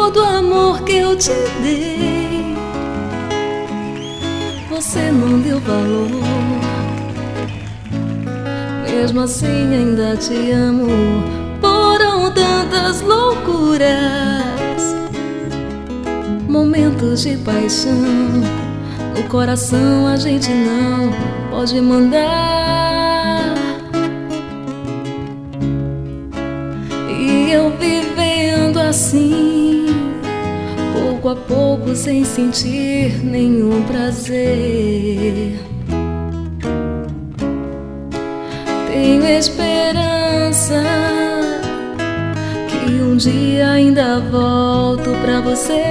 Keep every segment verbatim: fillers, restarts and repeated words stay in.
todo o amor que eu te dei, você não deu valor. Mesmo assim ainda te amo. Foram tantas loucuras, momentos de paixão. No coração a gente não pode mandar. E eu vivendo assim, pouco a pouco, sem sentir nenhum prazer. Tenho esperança que um dia ainda volto pra você.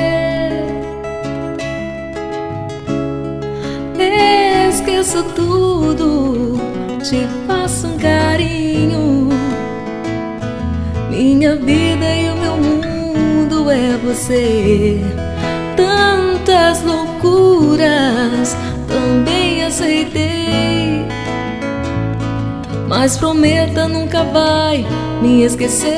Esqueço tudo, te faço um carinho. Minha vida e o meu mundo é você. Tantas loucuras também aceitei, mas prometa nunca vai me esquecer.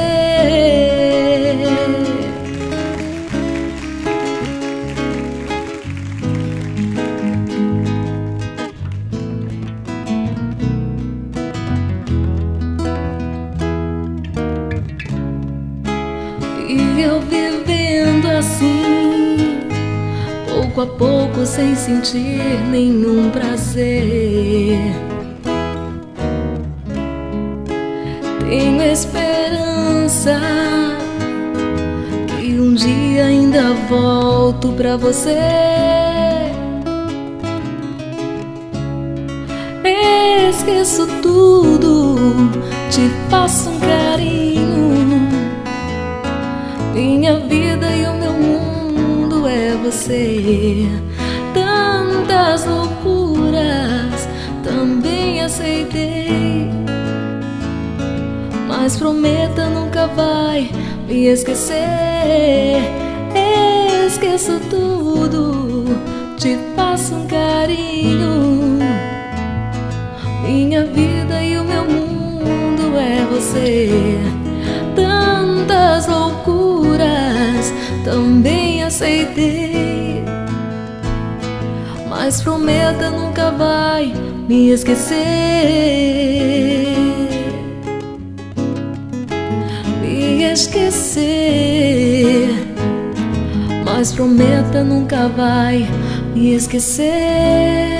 E eu vivendo assim, pouco a pouco, sem sentir nenhum prazer. Tenho esperança que um dia ainda volto pra você. Esqueço tudo, te faço um carinho. Minha vida e o meu mundo é você. Tantas loucuras também aceitei, mas prometa nunca vai me esquecer. Esqueço tudo, te faço um carinho. Minha vida e o meu mundo é você. Tantas loucuras também aceitei, mas prometa nunca vai me esquecer. Esquecer, mas prometa nunca vai me esquecer.